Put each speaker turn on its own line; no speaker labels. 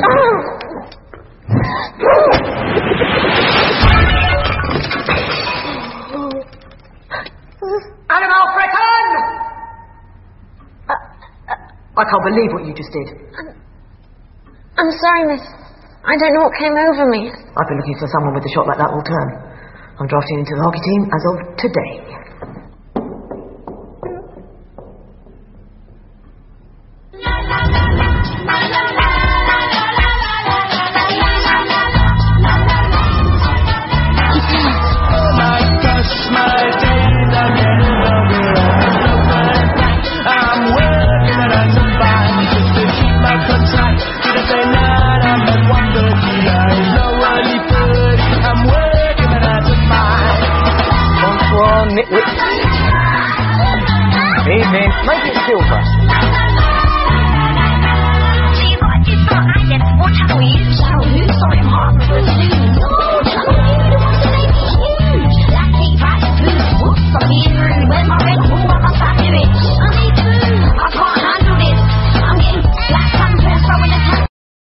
Animal Britain! I can't believe what you just did.
I'm sorry, miss. I don't know what came over me.
I've been looking for someone with a shot like that all term. I'm drafting into the hockey team as of today.
Evening. Make it silver.